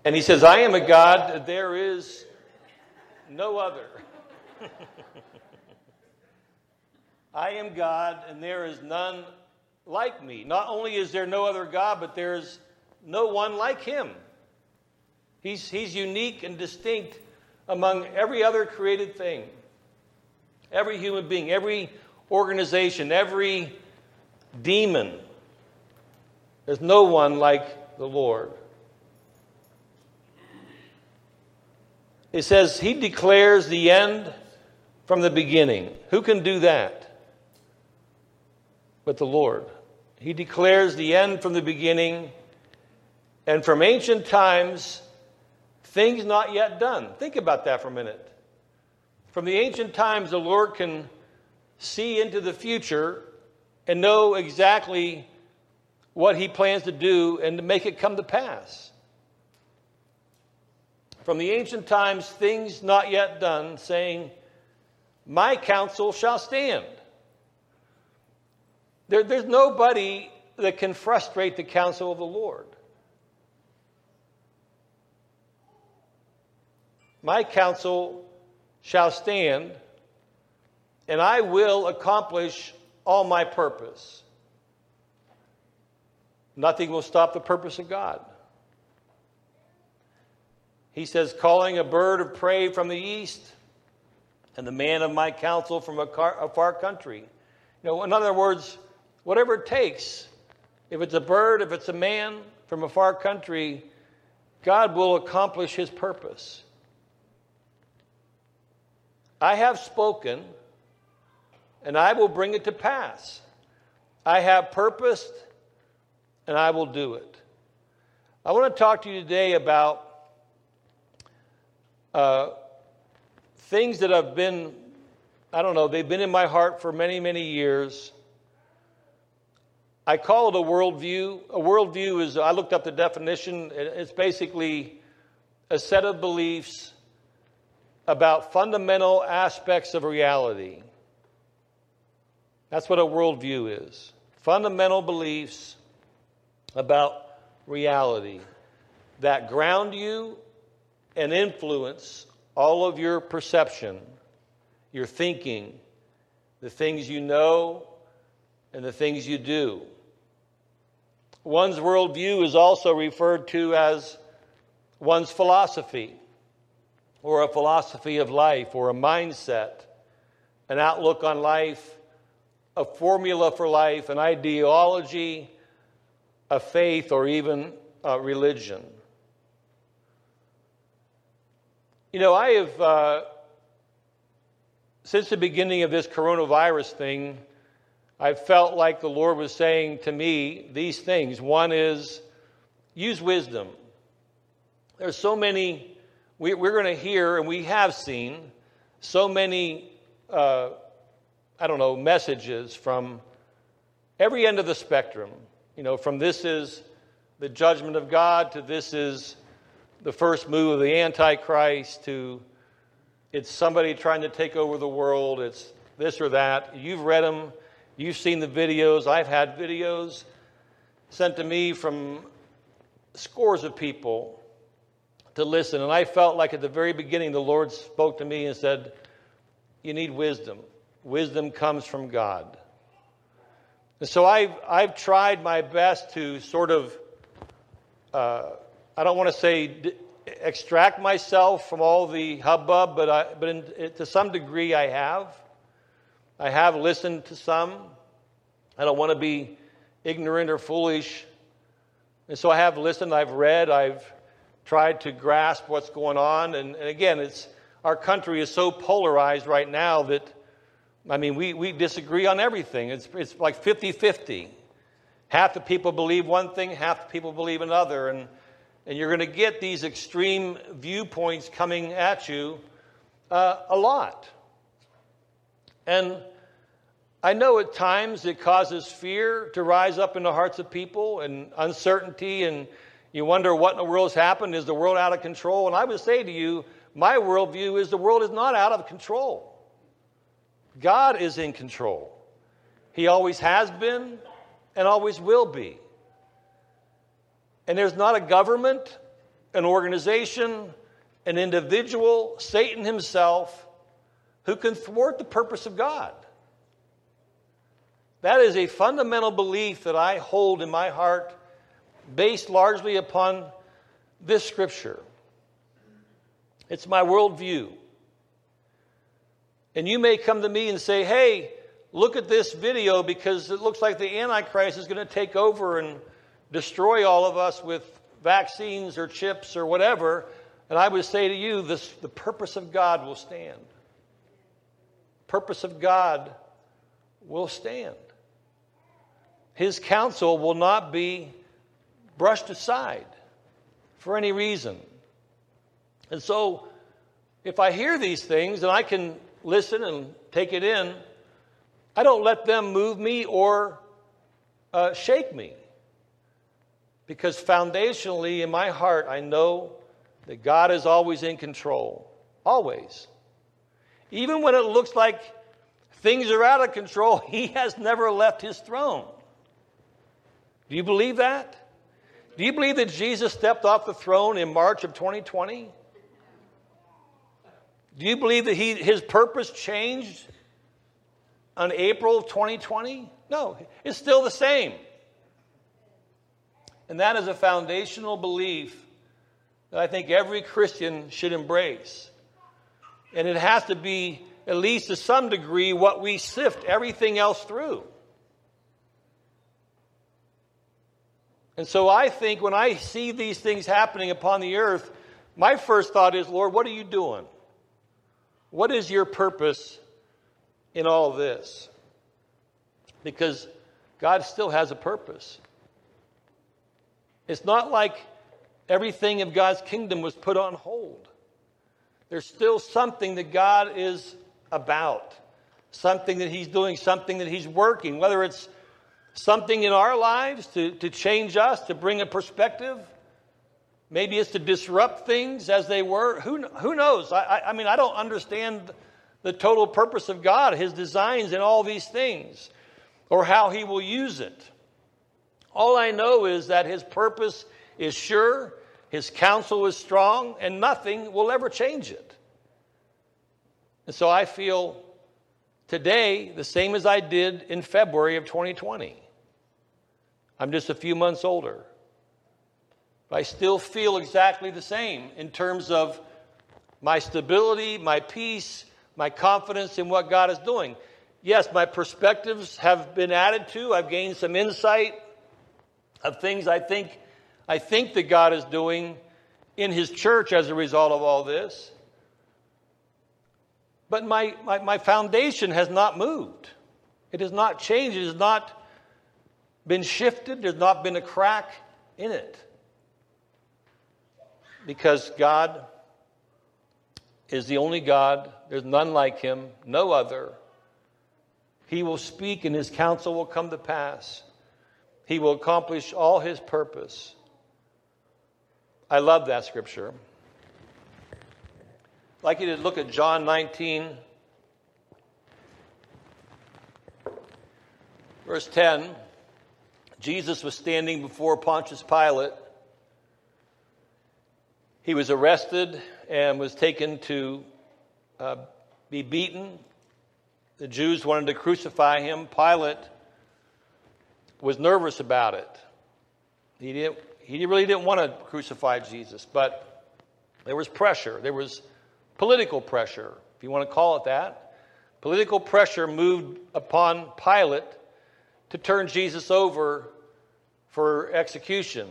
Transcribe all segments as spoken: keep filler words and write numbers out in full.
And he says, I am a God, there is no other. I am God, and there is none like me. Not only is there no other God, but there's no one like him. He's, he's unique and distinct among every other created thing. Every human being, every organization, every demon. There's no one like the Lord. It says he declares the end from the beginning. Who can do that but the Lord? He declares the end from the beginning, and from ancient times, things not yet done. Think about that for a minute. From the ancient times, the Lord can see into the future and know exactly what he plans to do and to make it come to pass. From the ancient times, things not yet done, saying, my counsel shall stand. There, there's nobody that can frustrate the counsel of the Lord. My counsel shall stand, and I will accomplish all my purpose. Nothing will stop the purpose of God. He says, calling a bird of prey from the east, and the man of my counsel from a, car, a far country. You know, in other words, whatever it takes, if it's a bird, if it's a man from a far country, God will accomplish his purpose. I have spoken, and I will bring it to pass. I have purposed, and I will do it. I want to talk to you today about uh, things that have been, I don't know, they've been in my heart for many, many years. I call it a worldview. A worldview is, I looked up the definition, it's basically a set of beliefs about fundamental aspects of reality. That's what a worldview is. Fundamental beliefs about reality that ground you and influence all of your perception, your thinking, the things you know, and the things you do. One's worldview is also referred to as one's philosophy, or a philosophy of life, or a mindset, an outlook on life, a formula for life, an ideology, a faith, or even a religion. You know, I have, uh, since the beginning of this coronavirus thing, I've felt like the Lord was saying to me these things. One is, use wisdom. There's so many, we, we're going to hear, and we have seen, so many, uh, I don't know, messages from every end of the spectrum. You know, from this is the judgment of God, to this is the first move of the Antichrist, to it's somebody trying to take over the world, it's this or that. You've read them. You've seen the videos. I've had videos sent to me from scores of people to listen. And I felt like at the very beginning the Lord spoke to me and said, you need wisdom. Wisdom comes from God. And so I've, I've tried my best to sort of, uh, I don't want to say d- extract myself from all the hubbub, but, I, but in, to some degree I have. I have listened to some. I don't want to be ignorant or foolish. And so I have listened, I've read, I've tried to grasp what's going on. And, and again, it's our country is so polarized right now that, I mean, we, we disagree on everything. It's, it's like fifty-fifty. Half the people believe one thing, half the people believe another. And, and you're going to get these extreme viewpoints coming at you uh, a lot. And I know at times it causes fear to rise up in the hearts of people and uncertainty, and you wonder what in the world has happened. Is the world out of control? And I would say to you, my worldview is the world is not out of control. God is in control. He always has been and always will be. And there's not a government an organization, an individual, Satan himself, who can thwart the purpose of God. That is a fundamental belief that I hold in my heart, based largely upon this scripture. It's my worldview. And you may come to me and say, hey, look at this video because it looks like the Antichrist is going to take over and destroy all of us with vaccines or chips or whatever. And I would say to you, this, the purpose of God will stand. Purpose of God will stand. His counsel will not be brushed aside for any reason. And so, if I hear these things and I can listen and take it in, I don't let them move me or uh, shake me. Because foundationally in my heart, I know that God is always in control. Always. Even when it looks like things are out of control, He has never left His throne. Do you believe that? Do you believe that Jesus stepped off the throne in March of twenty twenty? Do you believe that he, His purpose changed on April of twenty twenty? No, it's still the same. And that is a foundational belief that I think every Christian should embrace. And it has to be, at least to some degree, what we sift everything else through. And so I think when I see these things happening upon the earth, my first thought is, Lord, what are you doing? What is your purpose in all this? Because God still has a purpose. It's not like everything of God's kingdom was put on hold. There's still something that God is about, something that He's doing, something that He's working, whether it's something in our lives to, to change us, to bring a perspective. Maybe it's to disrupt things as they were. Who, who knows? I, I, I mean, I don't understand the total purpose of God, His designs in all these things, or how He will use it. All I know is that His purpose is sure, His counsel is strong, and nothing will ever change it. And so I feel today the same as I did in February of twenty twenty. I'm just a few months older. But I still feel exactly the same in terms of my stability, my peace, my confidence in what God is doing. Yes, my perspectives have been added to. I've gained some insight of things I think I think that God is doing in His church as a result of all this. But my, my, my foundation has not moved. It has not changed. It has not been shifted. There's not been a crack in it. Because God is the only God. There's none like Him, no other. He will speak and His counsel will come to pass. He will accomplish all His purpose. I love that scripture. I'd like you to look at John nineteen, verse ten. Jesus was standing before Pontius Pilate. He was arrested and was taken to uh, be beaten. The Jews wanted to crucify Him. Pilate was nervous about it. He didn't, he really didn't want to crucify Jesus, but there was pressure. There was political pressure, if you want to call it that. Political pressure moved upon Pilate to turn Jesus over for execution.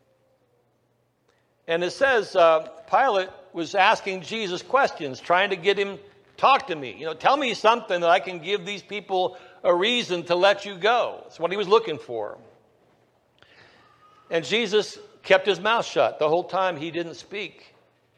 And it says uh, Pilate was asking Jesus questions, trying to get him, talk to me. You know, tell me something that I can give these people a reason to let you go. That's what he was looking for. And Jesus kept his mouth shut. The whole time he didn't speak.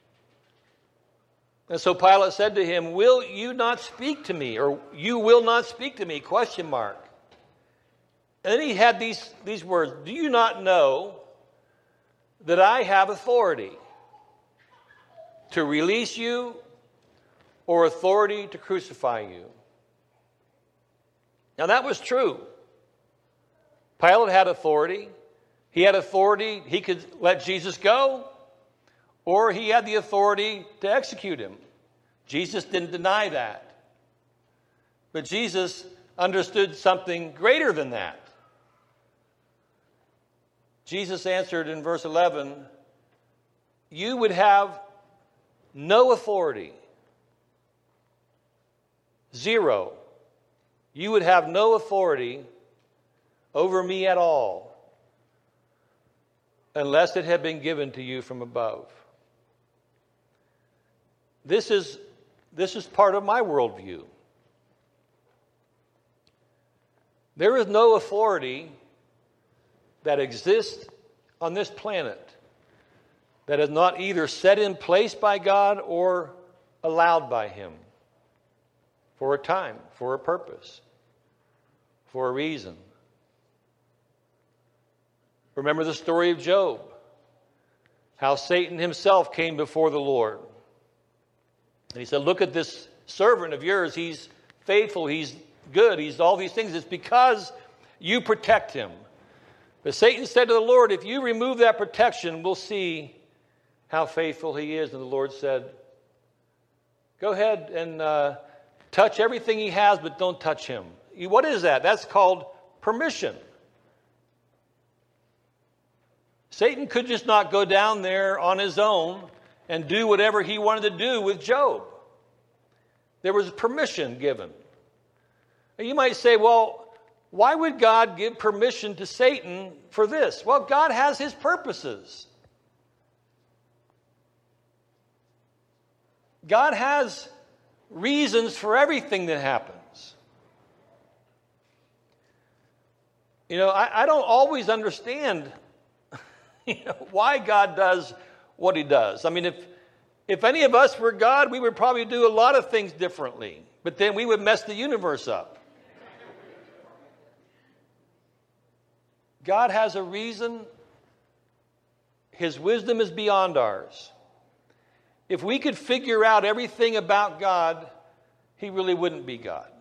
And so Pilate said to him, will you not speak to me? Or you will not speak to me? Question mark. And then he had these, these words. Do you not know that I have authority to release you or authority to crucify you? Now that was true. Pilate had authority. He had authority. He could let Jesus go, or he had the authority to execute him. Jesus didn't deny that. But Jesus understood something greater than that. Jesus answered in verse eleven, you would have no authority. Zero. You would have no authority over me at all unless it had been given to you from above. This is, this is part of my worldview. There is no authority that exists on this planet that is not either set in place by God or allowed by Him for a time, for a purpose, for a reason. Remember the story of Job, how Satan himself came before the Lord. And he said, look at this servant of yours. He's faithful. He's good. He's all these things. It's because you protect him. But Satan said to the Lord, if you remove that protection, we'll see how faithful he is. And the Lord said, go ahead and uh, touch everything he has, but don't touch him. What is that? That's called permission. Satan could just not go down there on his own and do whatever he wanted to do with Job. There was permission given. And you might say, well, why would God give permission to Satan for this? Well, God has his purposes. God has reasons for everything that happens. You know, I, I don't always understand you know, why God does what he does. I mean, if if any of us were God, we would probably do a lot of things differently. But then we would mess the universe up. God has a reason. His wisdom is beyond ours. If we could figure out everything about God, he really wouldn't be God.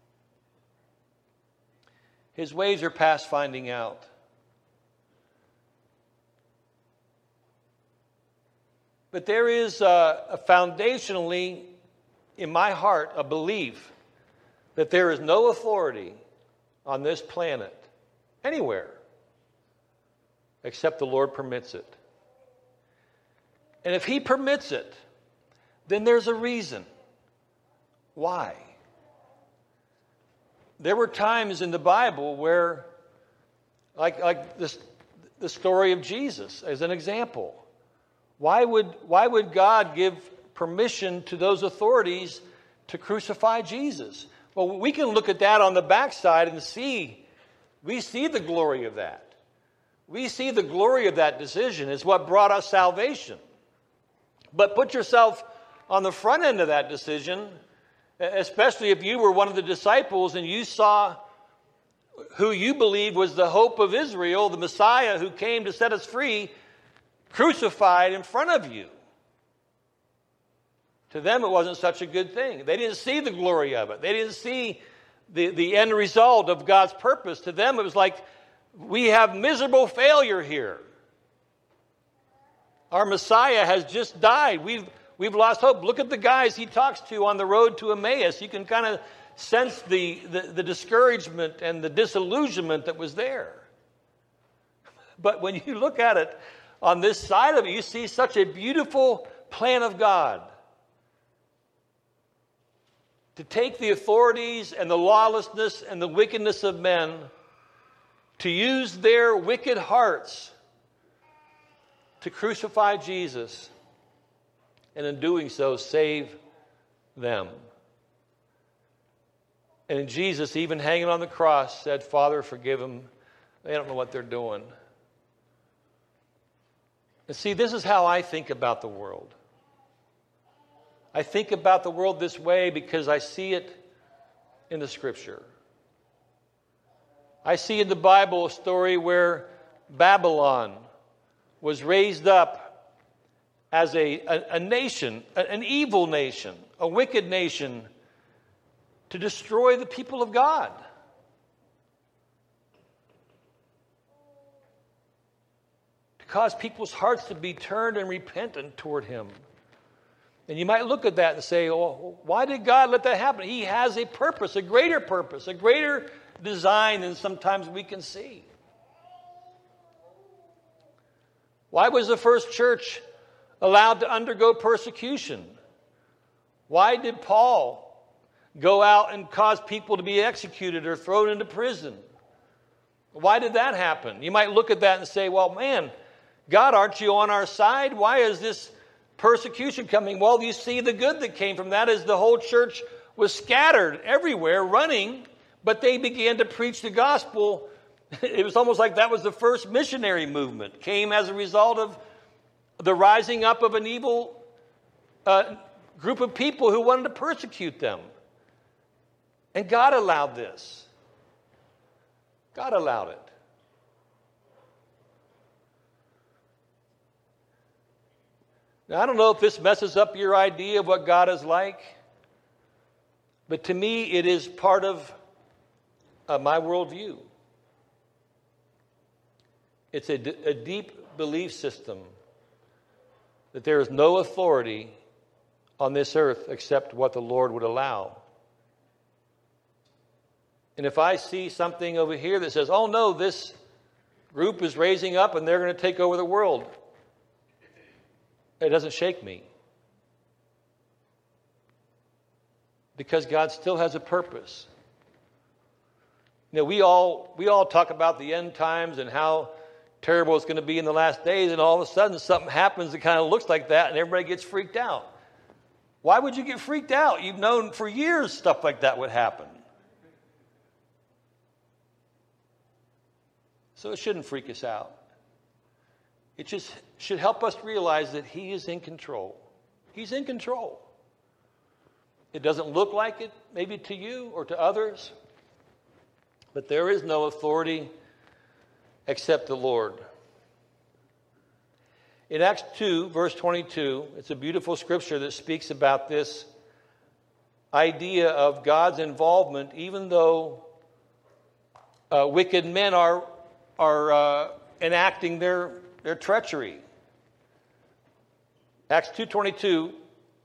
His ways are past finding out. But there is a, a foundationally, in my heart, a belief that there is no authority on this planet, anywhere, except the Lord permits it. And if he permits it, then there's a reason. Why? There were times in the Bible where, like, like this, the story of Jesus as an example. Why would, why would God give permission to those authorities to crucify Jesus? Well, we can look at that on the backside and see, we see the glory of that. We see the glory of that decision is what brought us salvation. But put yourself on the front end of that decision, especially if you were one of the disciples and you saw who you believed was the hope of Israel, the Messiah who came to set us free, crucified in front of you. To them, it wasn't such a good thing. They didn't see the glory of it. They didn't see the, the end result of God's purpose. To them, it was like, we have miserable failure here. Our Messiah has just died. We've, we've lost hope. Look at the guys he talks to on the road to Emmaus. You can kind of sense the, the, the discouragement and the disillusionment that was there. But when you look at it on this side of it, you see such a beautiful plan of God to take the authorities and the lawlessness and the wickedness of men, to use their wicked hearts to crucify Jesus, and in doing so, save them. And Jesus, even hanging on the cross, said, Father, forgive them. They don't know what they're doing. And see, this is how I think about the world. I think about the world this way because I see it in the Scripture. I see in the Bible a story where Babylon was raised up as a, a, a nation, an evil nation, a wicked nation, to destroy the people of God. To cause people's hearts to be turned and repentant toward him. And you might look at that and say, oh, why did God let that happen? He has a purpose, a greater purpose, a greater design than sometimes we can see. Why was the first church allowed to undergo persecution? Why did Paul go out and cause people to be executed or thrown into prison? Why did that happen? You might look at that and say, well, man, God, aren't you on our side? Why is this persecution coming? Well, you see the good that came from that is the whole church was scattered everywhere, running, but they began to preach the gospel. It was almost like that was the first missionary movement. Came as a result of the rising up of an evil uh, group of people who wanted to persecute them. And God allowed this. God allowed it. Now, I don't know if this messes up your idea of what God is like, but to me, it is part of uh, my worldview. It's a, d- a deep belief system that there is no authority on this earth except what the Lord would allow. And if I see something over here that says, oh no, this group is raising up and they're going to take over the world, it doesn't shake me. Because God still has a purpose. You know, we all we all talk about the end times and how terrible it's going to be in the last days, and all of a sudden something happens that kind of looks like that and everybody gets freaked out. Why would you get freaked out? You've known for years stuff like that would happen. So it shouldn't freak us out. It just should help us realize that he is in control. He's in control. It doesn't look like it, maybe to you or to others, but there is no authority except the Lord. In Acts two, verse twenty-two, it's a beautiful scripture that speaks about this idea of God's involvement, even though uh, wicked men are, are uh, enacting their, their treachery. Acts two twenty-two,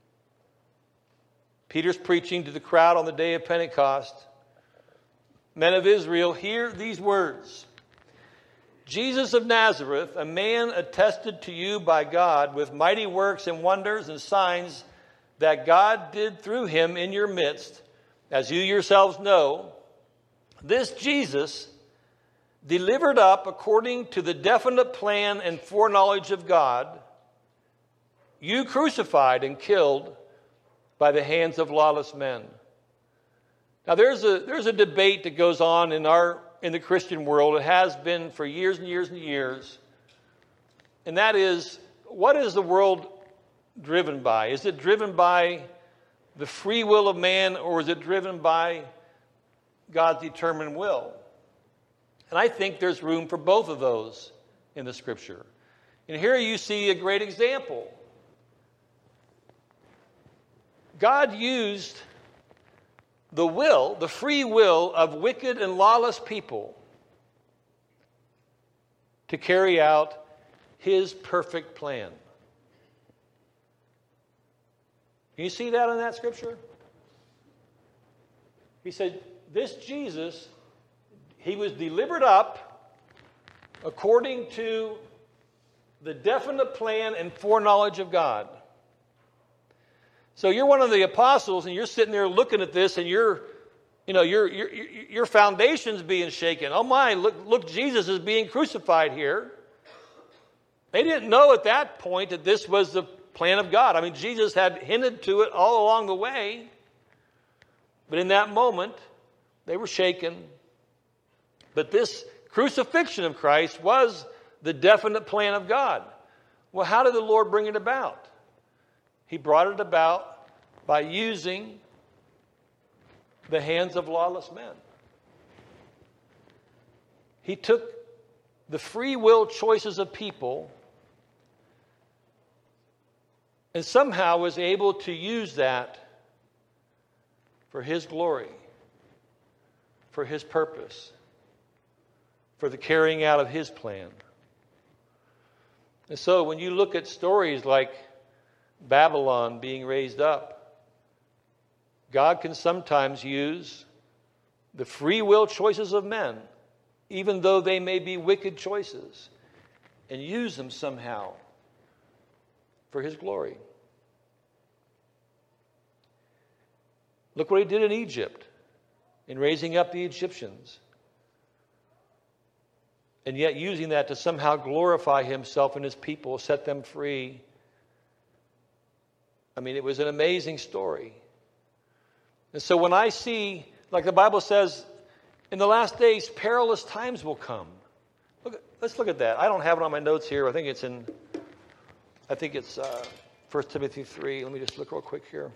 Peter's preaching to the crowd on the day of Pentecost. Men of Israel, hear these words. Jesus of Nazareth, a man attested to you by God with mighty works and wonders and signs that God did through him in your midst, as you yourselves know, this Jesus, delivered up according to the definite plan and foreknowledge of God, you crucified and killed by the hands of lawless men. Now there's a there's a debate that goes on in our in the Christian world. It has been for years and years and years. And that is, what is the world driven by? Is it driven by the free will of man, or is it driven by God's determined will? And I think there's room for both of those in the scripture. And here you see a great example. God used the will, the free will of wicked and lawless people to carry out his perfect plan. Can you see that in that scripture? He said, this Jesus, he was delivered up according to the definite plan and foreknowledge of God. So you're one of the apostles, and you're sitting there looking at this, and you're, you know, your your your foundation's being shaken. Oh my! Look, look! Jesus is being crucified here. They didn't know at that point that this was the plan of God. I mean, Jesus had hinted to it all along the way, but in that moment, they were shaken. But this crucifixion of Christ was the definite plan of God. Well, how did the Lord bring it about? He brought it about by using the hands of lawless men. He took the free will choices of people and somehow was able to use that for his glory, for his purpose, for the carrying out of his plan. And so when you look at stories like Babylon being raised up, God can sometimes use the free will choices of men, even though they may be wicked choices, and use them somehow for his glory. Look what he did in Egypt in raising up the Egyptians, and yet using that to somehow glorify himself and his people, set them free. I mean, it was an amazing story. And so when I see, like the Bible says, in the last days, perilous times will come. Look at, let's look at that. I don't have it on my notes here. I think it's in, I think it's uh, First Timothy three. Let me just look real quick here.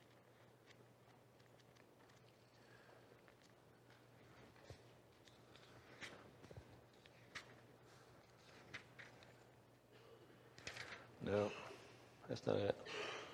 No, that's not it.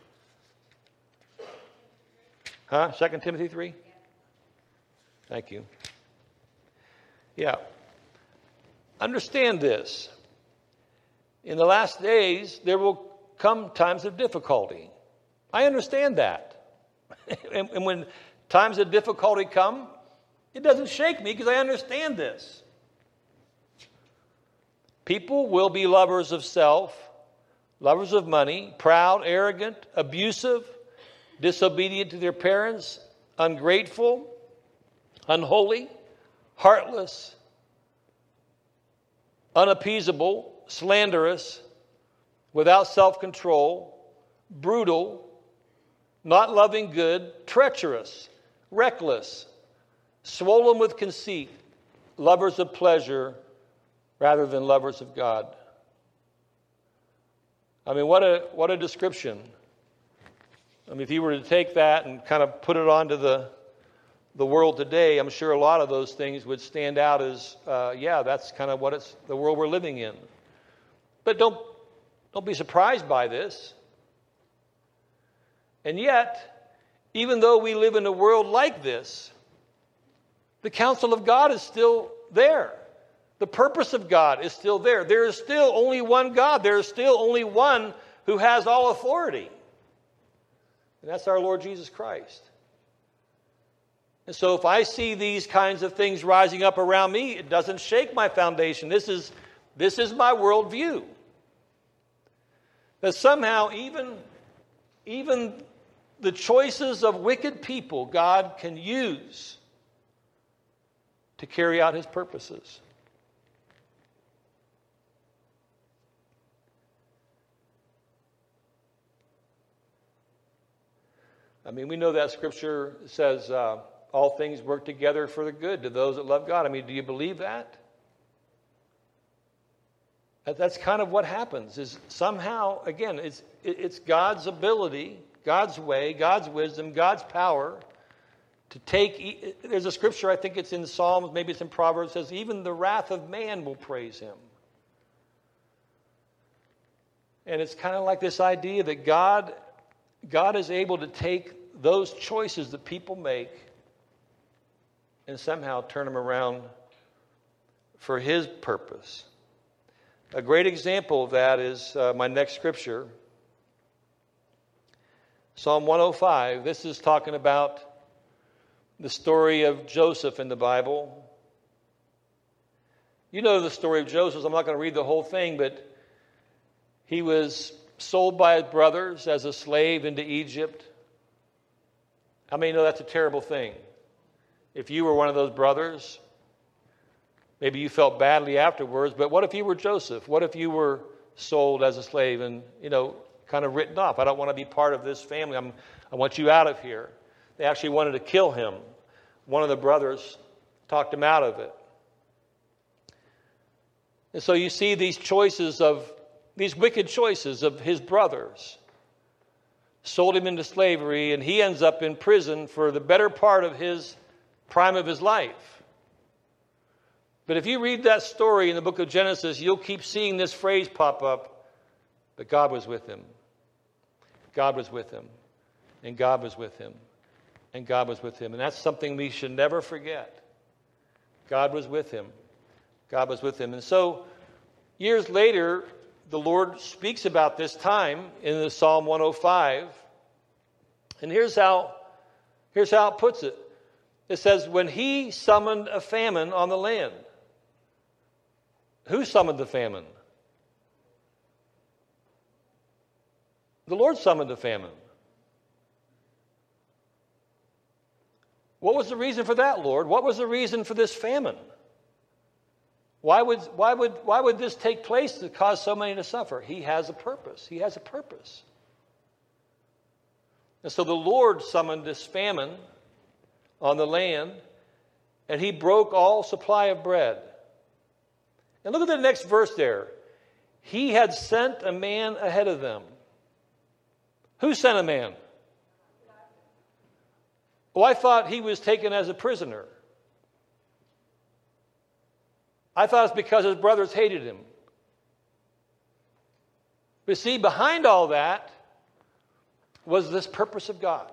Huh? Second Timothy three? Thank you. Yeah. Understand this. In the last days, there will come times of difficulty. I understand that. and, and when times of difficulty come, it doesn't shake me because I understand this. People will be lovers of self, lovers of money, proud, arrogant, abusive, disobedient to their parents, ungrateful, unholy, heartless, unappeasable, slanderous, without self-control, brutal, not loving good, treacherous, reckless, swollen with conceit, lovers of pleasure rather than lovers of God. I mean, what a what a description. I mean, if you were to take that and kind of put it onto the the world today, I'm sure a lot of those things would stand out as, uh, yeah, that's kind of what it's the world we're living in. But don't don't be surprised by this. And yet, even though we live in a world like this, the counsel of God is still there. The purpose of God is still there. There is still only one God. There is still only one who has all authority. And that's our Lord Jesus Christ. And so if I see these kinds of things rising up around me, it doesn't shake my foundation. This is, this is my worldview. That somehow even, even the choices of wicked people God can use to carry out his purposes. I mean, we know that Scripture says uh, all things work together for the good to those that love God. I mean, do you believe that? that that's kind of what happens. Is somehow, again, it's it's God's ability, God's way, God's wisdom, God's power to take. There's a Scripture, I think it's in Psalms, maybe it's in Proverbs, says even the wrath of man will praise him. And it's kind of like this idea that God, God is able to take those choices that people make and somehow turn them around for his purpose. A great example of that is uh, my next scripture, Psalm one oh five. This is talking about the story of Joseph in the Bible. You know the story of Joseph. I'm not going to read the whole thing, but he was sold by his brothers as a slave into Egypt. How many know that's a terrible thing? If you were one of those brothers, maybe you felt badly afterwards, but what if you were Joseph? What if you were sold as a slave and, you know, kind of written off? I don't want to be part of this family. I'm, I want you out of here. They actually wanted to kill him. One of the brothers talked him out of it. And so you see these choices of, these wicked choices of his brothers. Sold him into slavery, and he ends up in prison for the better part of his prime of his life. But if you read that story in the book of Genesis, you'll keep seeing this phrase pop up, but God was with him. God was with him. And God was with him. And God was with him. And that's something we should never forget. God was with him. God was with him. And so, years later, the Lord speaks about this time in the Psalm one oh five. And here's how, here's how it puts it. It says, when he summoned a famine on the land. Who summoned the famine? The Lord summoned the famine. What was the reason for that, Lord? What was the reason for this famine? Why would, why would, why would this take place to cause so many to suffer? He has a purpose. He has a purpose. And so the Lord summoned this famine on the land, and he broke all supply of bread. And look at the next verse there. He had sent a man ahead of them. Who sent a man? Oh, I thought he was taken as a prisoner. I thought it's because his brothers hated him. But see, behind all that was this purpose of God.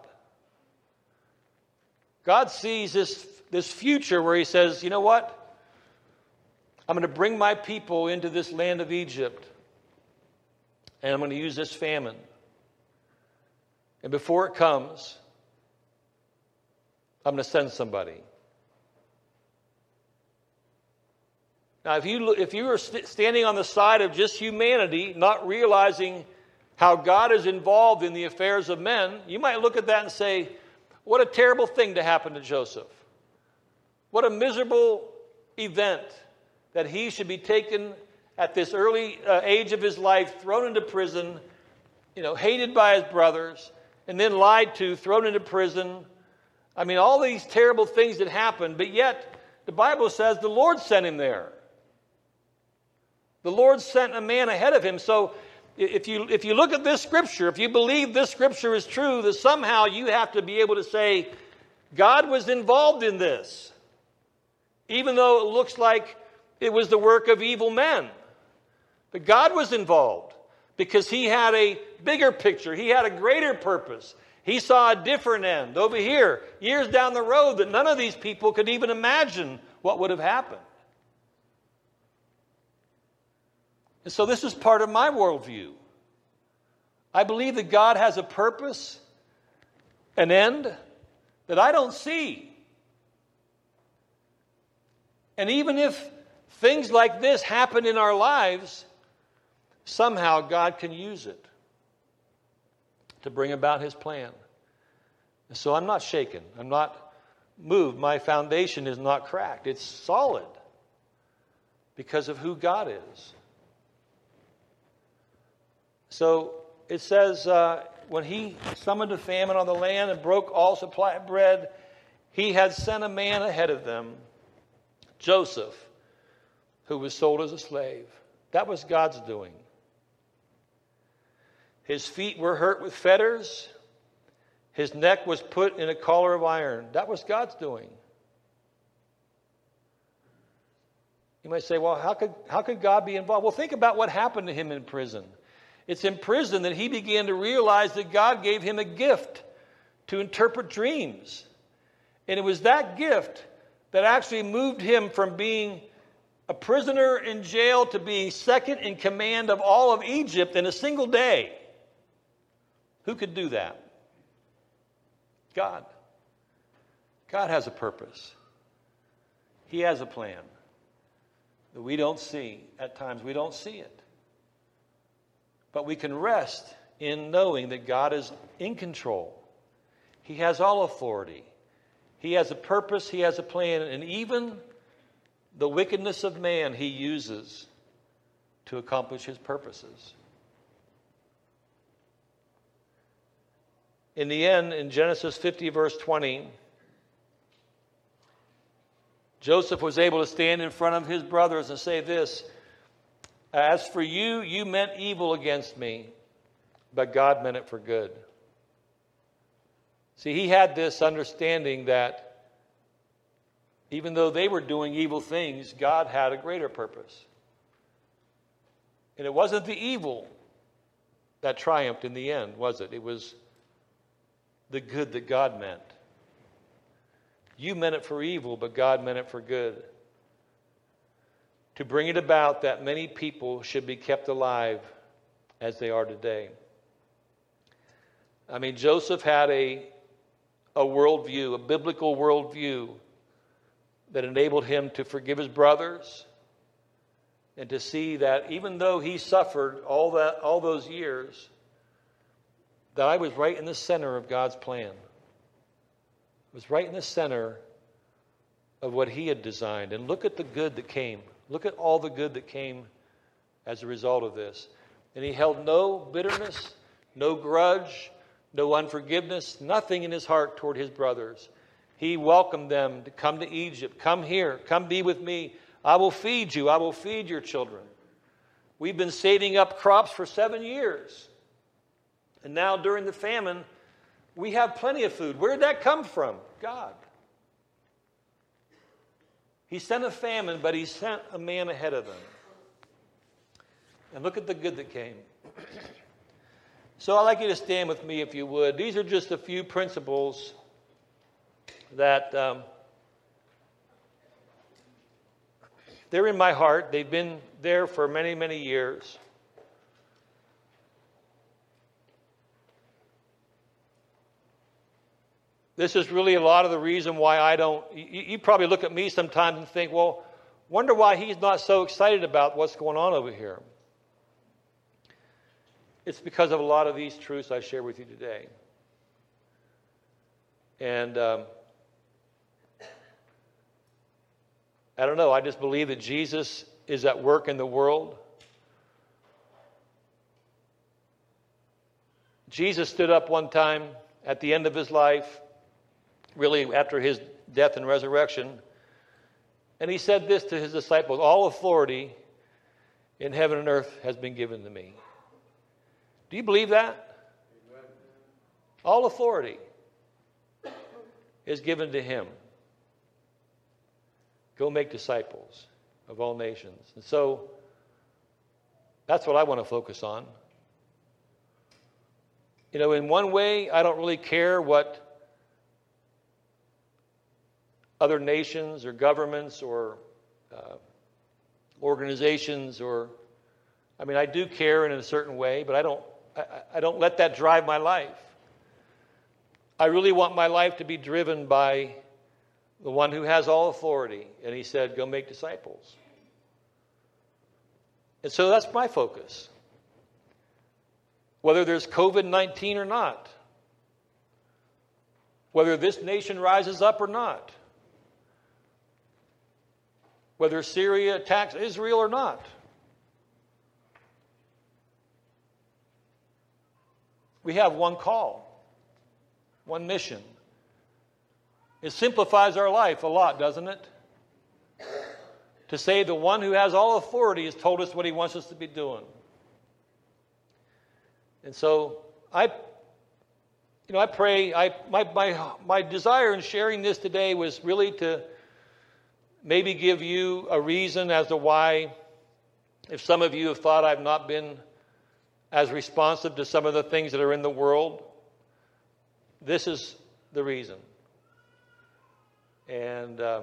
God sees this, this future where he says, you know what? I'm going to bring my people into this land of Egypt, and I'm going to use this famine. And before it comes, I'm going to send somebody. Now, if you if you are st- standing on the side of just humanity, not realizing how God is involved in the affairs of men, you might look at that and say, what a terrible thing to happen to Joseph. What a miserable event that he should be taken at this early uh, age of his life, thrown into prison, you know, hated by his brothers, and then lied to, thrown into prison. I mean, all these terrible things that happened, but yet the Bible says the Lord sent him there. The Lord sent a man ahead of him. So if you if you look at this scripture, if you believe this scripture is true, that somehow you have to be able to say, God was involved in this, even though it looks like it was the work of evil men. But God was involved because he had a bigger picture. He had a greater purpose. He saw a different end over here, years down the road, that none of these people could even imagine what would have happened. And so this is part of my worldview. I believe that God has a purpose, an end, that I don't see. And even if things like this happen in our lives, somehow God can use it to bring about his plan. And so I'm not shaken. I'm not moved. My foundation is not cracked. It's solid because of who God is. So it says, uh, when he summoned a famine on the land and broke all supply of bread, he had sent a man ahead of them, Joseph, who was sold as a slave. That was God's doing. His feet were hurt with fetters. His neck was put in a collar of iron. That was God's doing. You might say, well, how could, how could God be involved? Well, think about what happened to him in prison. It's in prison that he began to realize that God gave him a gift to interpret dreams. And it was that gift that actually moved him from being a prisoner in jail to being second in command of all of Egypt in a single day. Who could do that? God. God has a purpose. He has a plan that we don't see. At times we don't see it. But we can rest in knowing that God is in control. He has all authority. He has a purpose. He has a plan. And even the wickedness of man he uses to accomplish his purposes. In the end, in Genesis fifty, verse twenty, Joseph was able to stand in front of his brothers and say this, as for you, you meant evil against me, but God meant it for good. See, he had this understanding that even though they were doing evil things, God had a greater purpose. And it wasn't the evil that triumphed in the end, was it? It was the good that God meant. You meant it for evil, but God meant it for good. to bring it about that many people should be kept alive as they are today. I mean, Joseph had a, a worldview, a biblical worldview that enabled him to forgive his brothers and to see that even though he suffered all that, all those years, that I was right in the center of God's plan. I was right in the center of what he had designed. And look at the good that came. Look at all the good that came as a result of this. And he held no bitterness, no grudge, no unforgiveness, nothing in his heart toward his brothers. He welcomed them to come to Egypt. Come here. Come be with me. I will feed you. I will feed your children. We've been saving up crops for seven years. And now during the famine, we have plenty of food. Where did that come from? God. He sent a famine, but he sent a man ahead of them. And look at the good that came. So I'd like you to stand with me if you would. These are just a few principles that um, they're in my heart. They've been there for many, many years. This is really a lot of the reason why I don't, you, you probably look at me sometimes and think, well, wonder why he's not so excited about what's going on over here. It's because of a lot of these truths I share with you today. And um, I don't know, I just believe that Jesus is at work in the world. Jesus stood up one time at the end of his life, really after his death and resurrection, and he said this to his disciples: all authority in heaven and earth has been given to me. Do you believe that? Amen. All authority is given to him. Go make disciples of all nations. And so that's what I want to focus on. You know, in one way, I don't really care what other nations or governments or uh, organizations or, I mean, I do care in a certain way, but I don't, I, I don't let that drive my life. I really want my life to be driven by the one who has all authority. And he said, go make disciples. And so that's my focus. Whether there's covid nineteen or not. Whether this nation rises up or not. Whether Syria attacks Israel or not. We have one call, one mission. It simplifies our life a lot, doesn't it? To say the one who has all authority has told us what he wants us to be doing. And so I, you know, I pray, I, my, my, my desire in sharing this today was really to maybe give you a reason as to why, if some of you have thought I've not been as responsive to some of the things that are in the world, this is the reason. And um,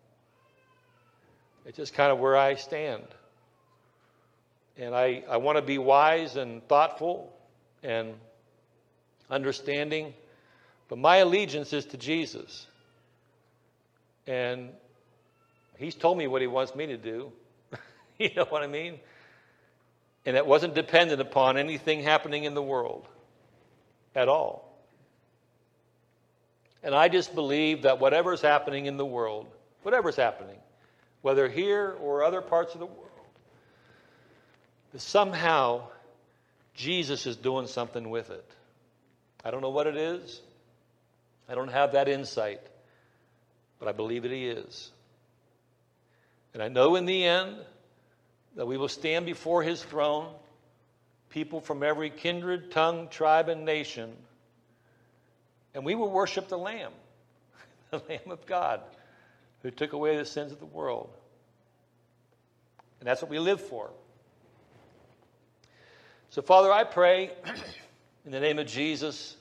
it's just kind of where I stand. And I, I want to be wise and thoughtful and understanding, but my allegiance is to Jesus. And he's told me what he wants me to do. You know what I mean? And it wasn't dependent upon anything happening in the world at all. And I just believe that whatever's happening in the world, whatever's happening, whether here or other parts of the world, that somehow Jesus is doing something with it. I don't know what it is. I don't have that insight. But I believe that he is. And I know in the end that we will stand before his throne, people from every kindred, tongue, tribe, and nation, and we will worship the Lamb, the Lamb of God, who took away the sins of the world. And that's what we live for. So, Father, I pray in the name of Jesus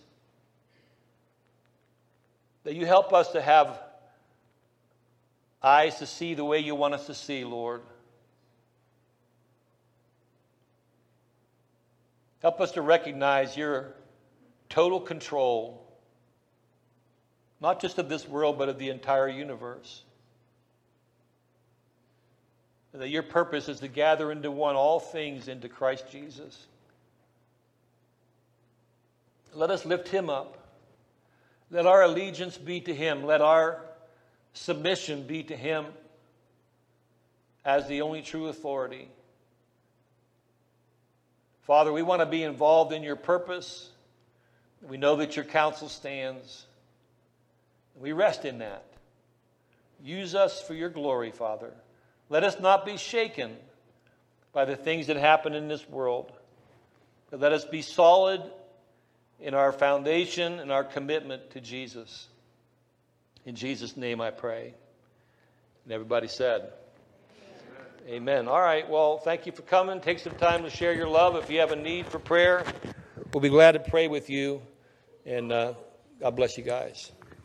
that you help us to have eyes to see the way you want us to see, Lord. Help us to recognize your total control, not just of this world, but of the entire universe. And that your purpose is to gather into one all things into Christ Jesus. Let us lift him up. Let our allegiance be to him. Let our submission be to him as the only true authority. Father, we want to be involved in your purpose. We know that your counsel stands. We rest in that. Use us for your glory, Father. Let us not be shaken by the things that happen in this world. But let us be solid in our foundation and our commitment to Jesus. In Jesus' name I pray. And everybody said, Amen. All right. Well, thank you for coming. Take some time to share your love. If you have a need for prayer, we'll be glad to pray with you. And uh, God bless you guys.